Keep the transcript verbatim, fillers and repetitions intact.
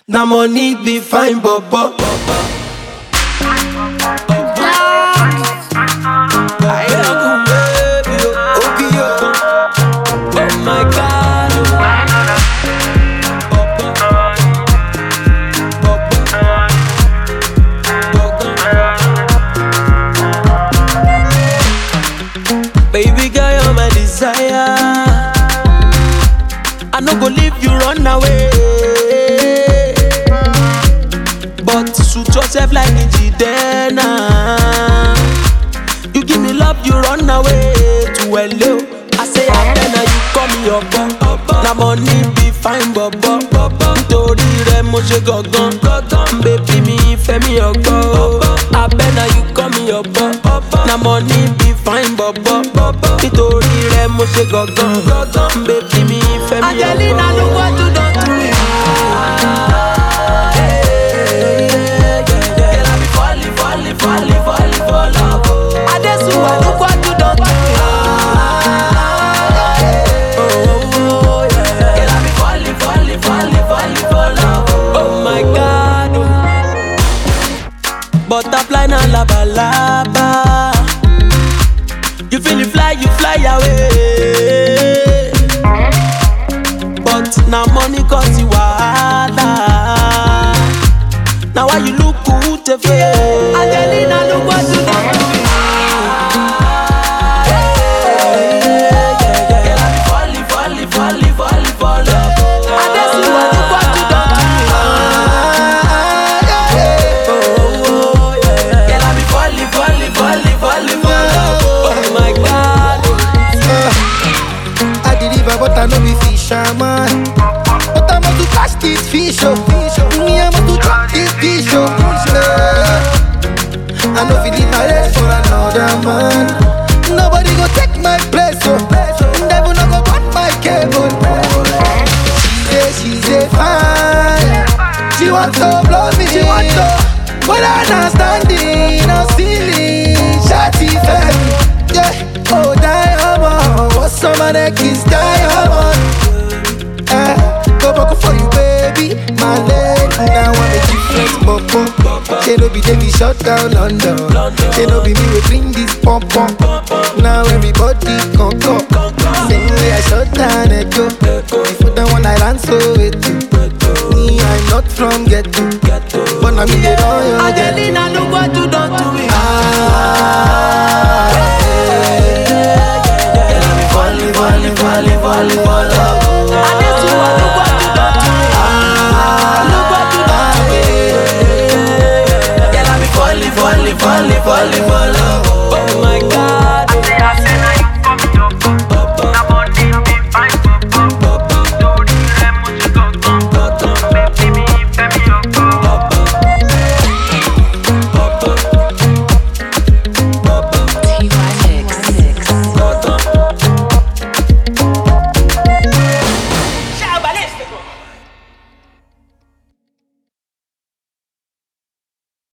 Now money be fine, bobo. I love you, baby, oh, okay, oh. Oh my God, oh. Baby girl, you're my desire. I no go leave you run away. But suit yourself like Njidena. You give me love, you run away to L A. I say Abena, you call me your bum. Na money be fine, bobo. Nítorí rẹ̀ mo ṣe gangan. Baby mi fẹ́ mi ọgbọ́. Abena, you call me your bum. Na money be fine, bobo. Nítorí rẹ̀ mo ṣe gangan. Baby mi fẹ́ mi ọgbọ́. Angelina, look what you done to me. Falling, falling, falling for love. I just want look what you done to me. Oh, yeah. Girl, I be falling, falling, falling, falling for love. Oh my God. Butterfly na laba laba. You feel it fly, you fly away. But now money cause you wahala. Now why you look good to feel? Angelina, look what you done to me. Girl, I be falling, falling, falling, falling for love. I just want look what you done to me. Oh, yeah. Girl, I be falling, falling, falling, falling for love. Oh my God. I deliver, but I know be fisherman. But I want to catch this fish, oh. Me, I want to drop this fish, oh. I know if you my rest for another man. Nobody go take my place, oh. Never no go cut my cable. She say, she say fine. She want to blow me, she want to. But I not standing, no ceiling. Shawty fell, yeah. Oh, diamond, what's some of that kiss diamond? Eh, go back for you, baby, my lady. Now I'm a different popo. They no be they be shut down London. They no be me we bring this pump pump. Now everybody come come. Same way I shut down Echo. Before the one I ran so it. Me I'm not from ghetto, but now me they know you. Angelina, look what you done to me. Ah, yeah, yeah, yeah, yeah. Falling, falling, falling, falling, falling.